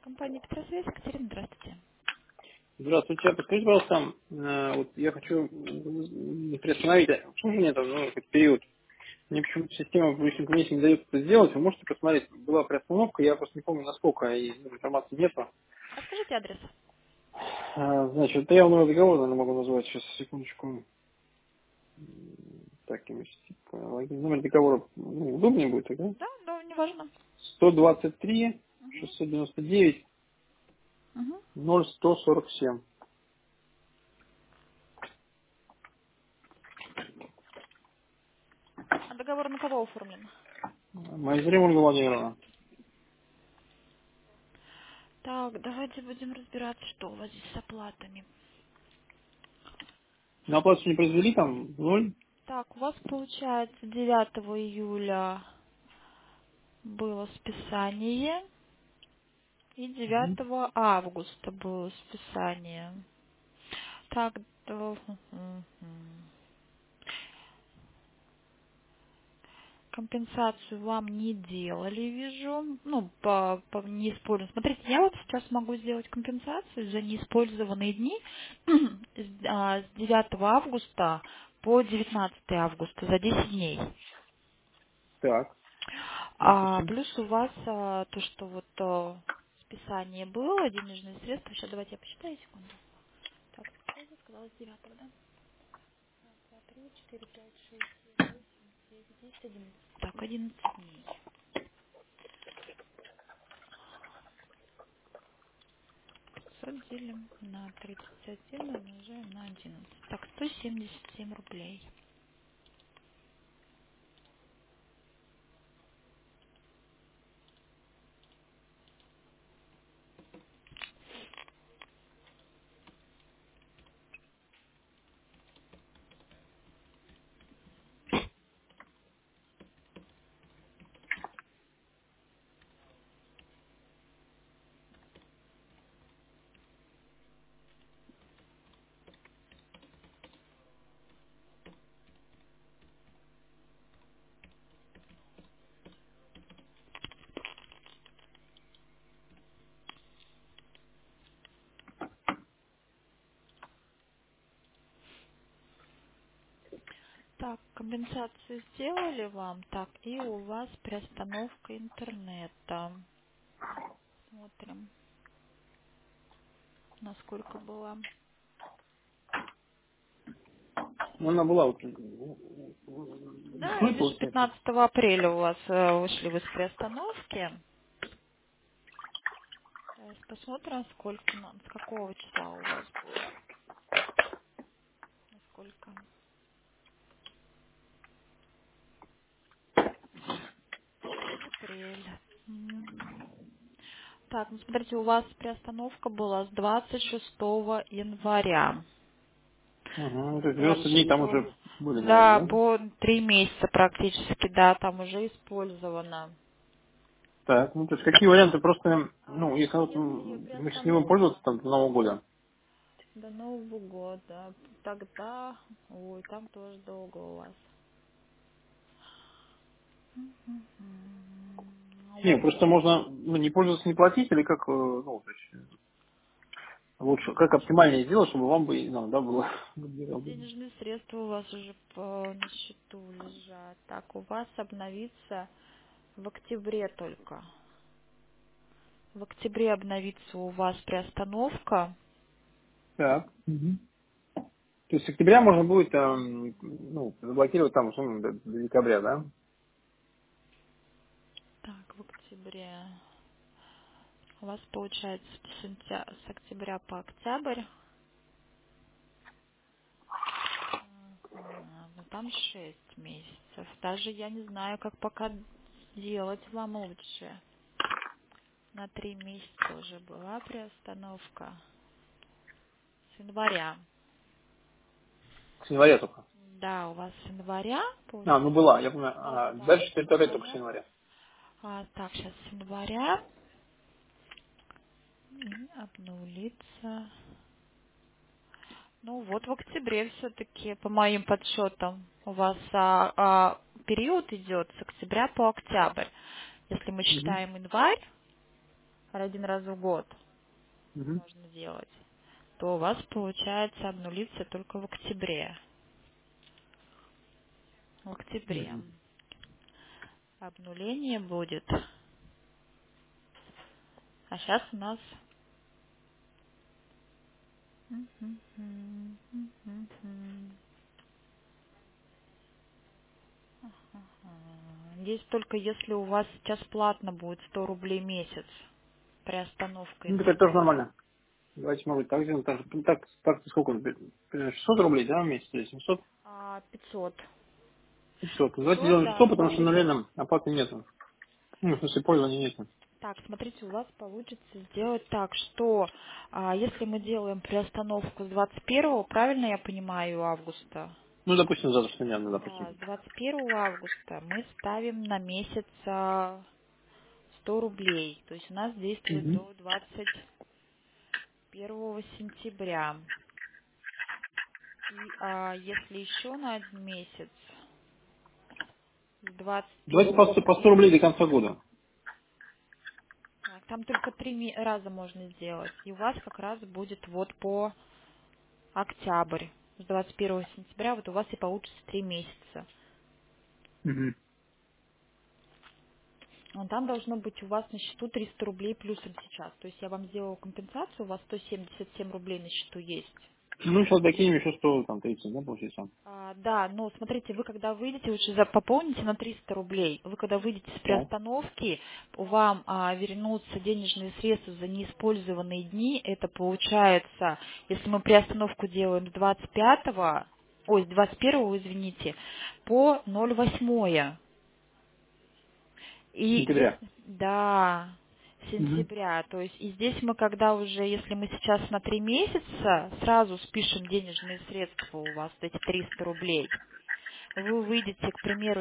Компания Петросвязь, Екатерина, здравствуйте. Здравствуйте. Подскажите, пожалуйста, вот я хочу приостановить обслуживание, там, хоть период. Мне почему-то система в личном кабинете не дает это сделать. Вы можете посмотреть, была приостановка, я просто не помню насколько, и информации нету. А скажите адрес. Значит, это я новый договор, наверное, могу назвать. Сейчас, секундочку. Так, логин. Номер договора удобнее будет, да? Да, да, неважно. 123 Угу. 699 Угу. 0147. А договор на кого оформлен? Майзрим Ольга Владимировна. Так, давайте будем разбираться, что у вас здесь с оплатами. На оплату не произвели, там, ноль. Так, у вас получается 9 июля было списание и 9 августа было списание. Так, компенсацию вам не делали, вижу. Ну, по неиспользованию. Смотрите, я вот сейчас могу сделать компенсацию за неиспользованные дни с 9 августа по 19 августа за 10 дней. Так. Допустим. Плюс у вас то, что вот списание было, денежные средства. Сейчас давайте я посчитаю, секунду. Так, сколько я сказала, с 9, да? 2, 3, 4, 5, 6, 7, 8, 9, 10, 11. Так, 11 дней. 500 делим на 31, умножаем на 11. Так, 177 рублей. Так, компенсацию сделали вам, так, и у вас приостановка интернета. Смотрим, насколько была. Ну, она была вот, Да, я вижу, получается. 15 апреля у вас вышли вы с приостановки. Сейчас посмотрим, сколько, с какого числа у вас было. Насколько. Апрель. Так, ну смотрите, у вас приостановка была с 26 января. Угу. То есть 90 дней там 26. уже были, Да, наверное, да? по 3 месяца практически, да, там уже использовано. Так, ну, то есть какие варианты просто, если вот Если мы с ним приостановка пользоваться там до Нового года. до Нового года, тогда, ой, там тоже долго у вас. Не, Вот просто можно, не пользоваться, не платить, или как, то есть, лучше, как оптимальнее сделать, чтобы вам бы, да, было. денежные средства у вас уже на счету лежат. Так, у вас обновится в октябре только. В октябре обновится у вас приостановка. Так. То есть с октября можно будет, заблокировать там, условно, до декабря, да? Так, в октябре. У вас получается с октября по октябрь. Ну там 6 месяцев. Даже я не знаю, как пока сделать вам лучше. На 3 месяца уже была приостановка. С января. С января только. Да, у вас с января Ну получается. была, я помню. Да, Дальше с теперь опять только с января. января. Так, сейчас с января. И обнулится. Ну вот в октябре все-таки, по моим подсчетам, у вас период идет с октября по октябрь. Если мы Мгм. считаем январь, один раз в год Угу. можно делать, то у вас получается обнулиться только в октябре. В октябре. Угу. Обнуление будет. А сейчас у нас... Здесь только если у вас сейчас платно будет 100 рублей в месяц, приостановка Ну, так это тоже индивидуальная. нормально. Давайте, может быть, так сделаем. Так сколько? Примерно 600 рублей, да, в месяц или 700? 500. 500. Ну, давайте 500, сделаем да, 100, потому что на смотрите. реальном оплаты нету. Ну, в смысле, пользования нету. Так, смотрите, у вас получится сделать так, что если мы делаем приостановку с 21, правильно я понимаю, августа? Ну, допустим, завтрашний дня, ну, допустим. Да, с 21 августа мы ставим на месяц 100 рублей. То есть у нас действует Угу. до 21 сентября. И если еще на один месяц, с Давайте 21, по 100 рублей до конца года. так, там только 3 раза можно сделать. И у вас как раз будет вот по октябрь. С 21 сентября вот у вас и получится 3 месяца. Угу. Там должно быть у вас на счету 300 рублей плюсом сейчас. То есть я вам сделала компенсацию, у вас 177 рублей на счету есть. Ну, сейчас докинем еще 100, там, 30, да, получится? Да, но смотрите, вы когда выйдете, лучше пополните на 300 рублей. Вы когда выйдете с Так. приостановки, вам вернутся денежные средства за неиспользованные дни. Это получается, если мы приостановку делаем с 25-го, ой, с 21-го, извините, по 08. И Сентября. если, да, Угу. сентября, то есть и здесь мы когда уже, если мы сейчас на 3 месяца, сразу спишем денежные средства у вас, вот эти 300 рублей, вы выйдете, к примеру,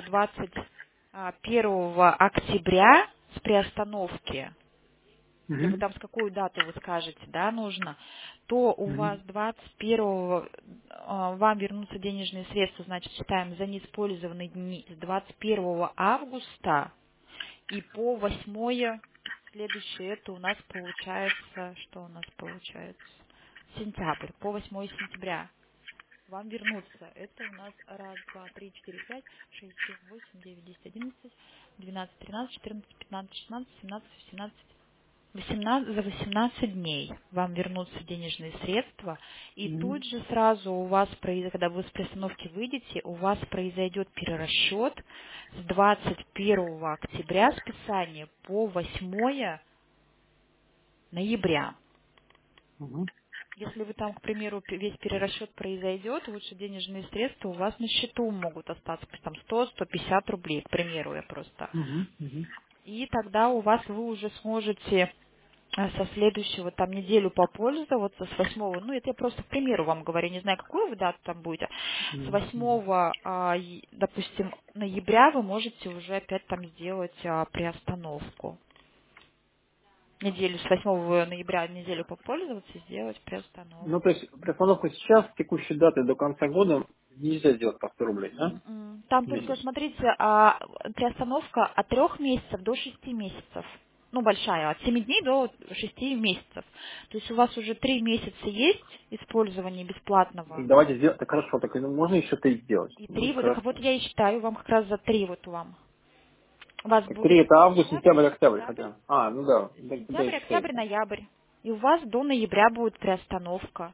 21 октября с приостановки, или вы Угу. там с какую дату вы скажете, да, нужно, то у Угу. вас 21 вам вернутся денежные средства, значит, считаем за неиспользованные дни с 21 августа и по 8 следующее, это у нас получается, что у нас получается? Сентябрь, по 8 сентября вам вернуться. Это у нас раз, два, три, четыре, пять, шесть, семь, восемь, девять, десять, 11, 12, 13, 14, 15, 16, 17, 18, 18, за 18 дней вам вернутся денежные средства, и Угу. тут же сразу у вас, когда вы с приостановки выйдете, у вас произойдет перерасчет с 21 октября списания по 8 ноября. Угу. Если вы там, к примеру, весь перерасчет произойдет, лучше денежные средства у вас на счету могут остаться, там 100-150 рублей, к примеру, я просто. Угу. Угу. И тогда у вас вы уже сможете со следующего там неделю попользоваться, с 8, ну это я просто к примеру вам говорю, не знаю, какую вы дату там будете, с Угу. 8, допустим, ноября вы можете уже опять там сделать приостановку. Неделю с 8 ноября неделю попользоваться и сделать Ну, то приостановку. есть, приостановку сейчас, с текущей даты до конца года, нельзя сделать по 100 рублей, да? Там В только, месяц. смотрите, приостановка от 3 месяцев до 6 месяцев. Ну, большая, от 7 дней до 6 месяцев. То есть у вас уже 3 месяца есть использование бесплатного. Давайте сделать, так хорошо, так ну, можно еще 3 сделать. И 3, Будет вот, так вот хорошо. я и считаю, вам как раз за 3 вот вам. У вас Так будет 3 это август, сентябрь, сентябрь, октябрь октябрь, хотя. А, ну да, так куда сентябрь, еще октябрь, стоит-то? ноябрь. И у вас до ноября будет приостановка.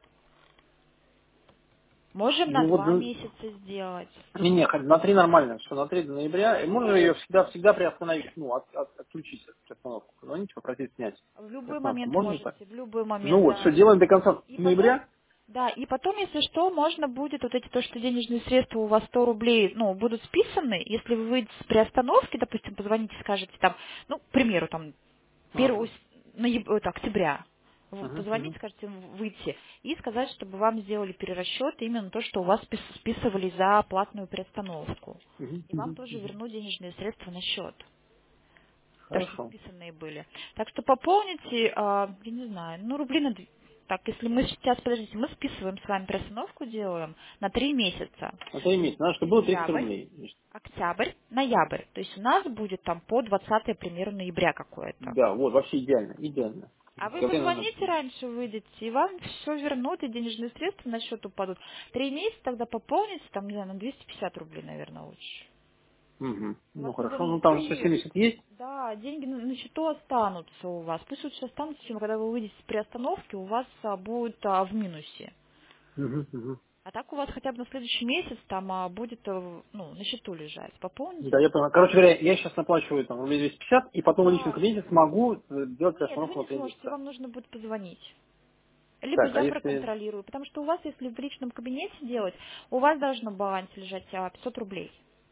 Можем на Ну вот, 2 месяца сделать. не, на 3 нормально, что на 3 до ноября, и можно ее всегда приостановить, ну, отключить эту приостановку, позвоните, попросить снять В любой приостановку. момент Можно так? можете, в любой Ну момент, вот, все, да. делаем до конца И потом, ноября. да, и потом, если что, можно будет вот эти, то, что денежные средства у вас 100 рублей, ну, будут списаны, если вы выйдете с приостановки, допустим, позвоните, скажете там, ну, к примеру, там, 1 Ага. октября, вы Мгм, позвоните, мгм, скажете выйти, и сказать, чтобы вам сделали перерасчет именно то, что у вас списывали за платную приостановку. мгм, И вам мгм, тоже мгм. вернут денежные средства на счет. То, что Хорошо. списанные были. Так что пополните, я не знаю, ну, рублей на Так, если мы сейчас, подождите, мы списываем с вами приостановку, делаем на 3 месяца. Это имеет. Надо, чтобы было 300 Сентябрь, рублей. октябрь, ноябрь. То есть у нас будет там по 20 примерно ноября какое-то. Да, вот, вообще идеально, идеально. А вы Всё время надо. позвоните раньше, выйдете, и вам все вернут, и денежные средства на счет упадут. 3 месяца тогда пополните, там, не знаю, на 250 рублей, наверное, лучше. Угу. У Ну вас в хорошо, любом ну там же случае, 170 есть. да, деньги на счету останутся у вас. Пусть лучше останутся, чем когда вы выйдете с приостановки, у вас будет в минусе. Угу, угу. А так у вас хотя бы на следующий месяц там будет ну, на счету лежать. Да, Пополните? я понял. Короче говоря, я сейчас оплачиваю там рублей 250, и потом в личном Да. кабинете смогу делать Нет, вы приостановку на не 3 сможете, месяца. вам нужно будет позвонить. Либо Так, а я если... проконтролирую, потому что у вас, если в личном кабинете делать, у вас должно в балансе лежать 500 рублей.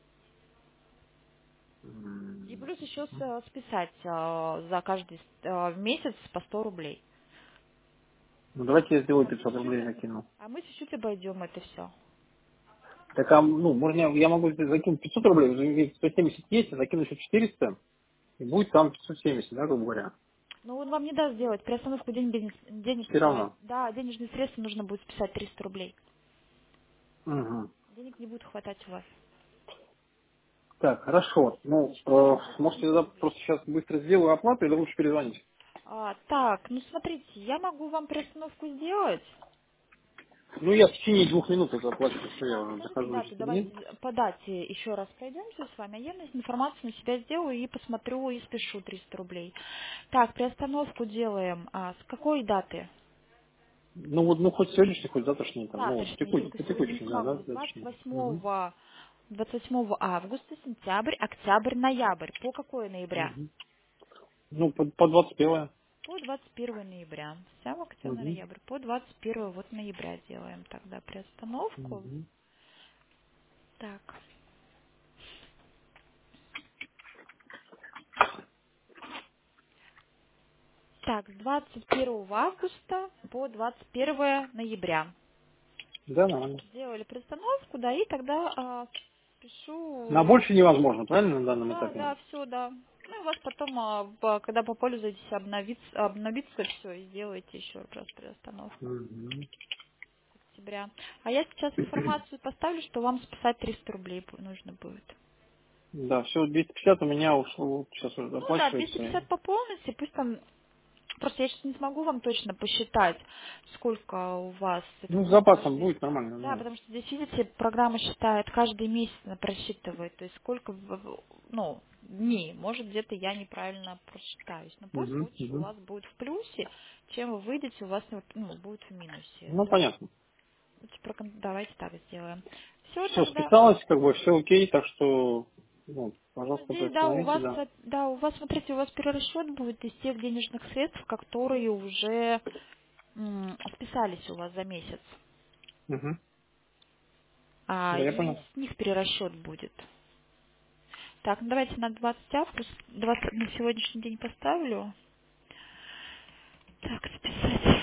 И плюс еще списать за каждый месяц по 100 рублей. Ну давайте я сделаю А мы 500 чуть-чуть, рублей закину. обойдем это все. Так, а, ну, можно я могу закинуть 500 рублей, уже 170 есть, я закину еще 400, и будет там 570, да, грубо говоря. Ну, он вам не даст сделать приостановку денег, Все равно. да, денежные средства нужно будет списать 300 рублей. Угу. Денег не будет хватать у вас. Так, хорошо. На Ну, счету будет может, я 700 тогда рублей. просто сейчас быстро сделаю оплату, или лучше перезвонить? Так, ну смотрите, я могу вам приостановку сделать. Ну, я в течение 2 минут это оплачу, потому что я Так, уже скажите захожу в дату, личный кабинет. давайте по дате еще раз пройдемся с вами. А я информацию на себя сделаю и посмотрю и спешу 300 рублей. Так, приостановку делаем. С какой даты? Ну, вот, ну, хоть сегодняшний, хоть завтрашний, там, ну, Завтрашний, текущий, только по сегодня не текущему, да, смогу. да, С завтрашний. Угу. 28 августа, сентябрь, октябрь, ноябрь. По какое ноября? Угу. Ну, по 21. По 21 ноября. Сентябрь, октябрь, Угу. ноябрь. По 21 вот ноября делаем тогда приостановку. Угу. Так. Так, с 21 августа по 21 ноября. Да, нормально. Сделали приостановку, да, и тогда На пишу, больше невозможно, правильно, на данном да, этапе? да, все, да. Ну, и у вас потом, когда попользуетесь, обновится все, и сделаете еще раз приостановку Угу. октября. А я сейчас информацию поставлю, что вам списать 300 рублей нужно будет. Да, все, 250 у меня ушло, сейчас уже Ну да, оплачивается. 250 пополните, пусть там. Просто я сейчас не смогу вам точно посчитать, сколько у вас Ну, этот с будет запасом каждый. будет нормально, Да, ну. потому что здесь, видите, программа считает каждый месяц, она просчитывает, то есть сколько, ну, дней. Может, где-то я неправильно просчитаюсь. Но пусть Угу, лучше у угу. вас будет в плюсе, чем вы выйдете, у вас ну, будет в минусе. Ну, Это понятно. давайте так сделаем. Все Все тогда. списалось, как бы все окей, так что, ну, Ну, пожалуйста, здесь, да, у приостановите, вас, да. смотрите, у вас перерасчет будет из тех денежных средств, которые уже списались у вас за месяц. Угу. Да, я И понял. с них перерасчет будет. Так, ну давайте на 20 августа, 20 на сегодняшний день поставлю. Так, списать.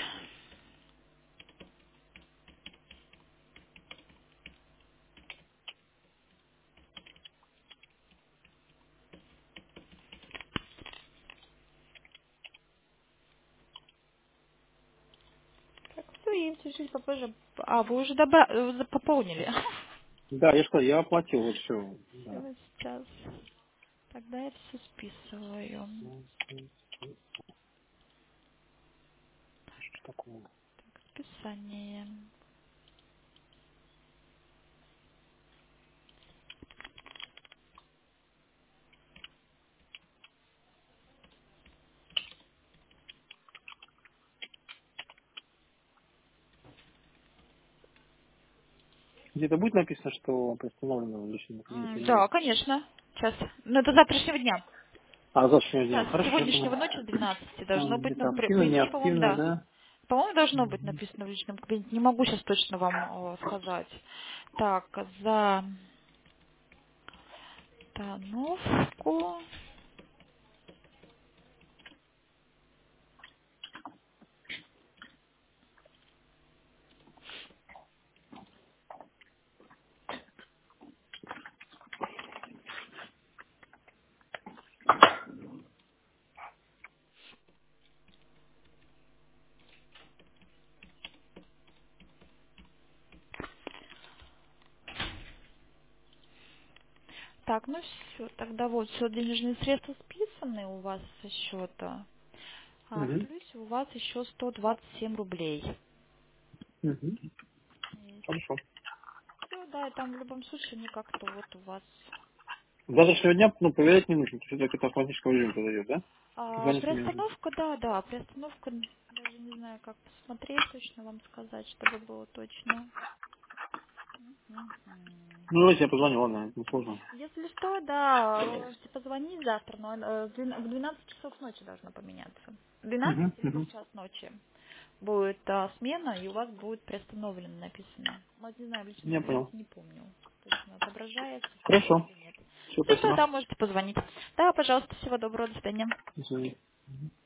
Так, все, и чуть-чуть попозже. Вы уже пополнили. Да, я что, я оплатил, вот все. Да. Прямо сейчас. Тогда я все списываю. Ну, что такое? Списание. Где-то будет написано, что приостановлено в личном кабинете или нет? Да, конечно. Сейчас. Ну, это завтрашнего дня. А, завтрашнего дня. Да, с Хорошо, я понял. сегодняшнего ночи с 12 должно Там быть, где-то по активно, идее, по-моему, неактивно, да. да? По-моему, должно быть Мгм. написано в личном кабинете. Не могу сейчас точно вам сказать. Так, за установку. Так, ну все, тогда вот все денежные средства списаны у вас со счета. В Угу. плюсе у вас еще 127 рублей Угу. есть. Хорошо. Все, да, и там в любом случае мне как-то вот у вас... С завтрашнего дня, ну, проверять не нужно, то есть это как автоматического режима подойдет, да? Позвоните мне уже. Приостановка, да, приостановка, даже не знаю, как посмотреть точно вам сказать, чтобы было точно. Мгм. Ну, давайте я позвоню, ладно, это не сложно. Если что, да, вы можете позвонить завтра, но в 12 часов ночи должно поменяться. В 12 Угу. либо Угу. в час ночи будет смена, и у вас будет приостановлено написано. Вот не знаю, в личном Я кабинете понял. не помню, точно отображается что-то Хорошо. или нет. Все, Все, спасибо. да, можете позвонить. Да, пожалуйста, всего доброго, до свидания. До свидания.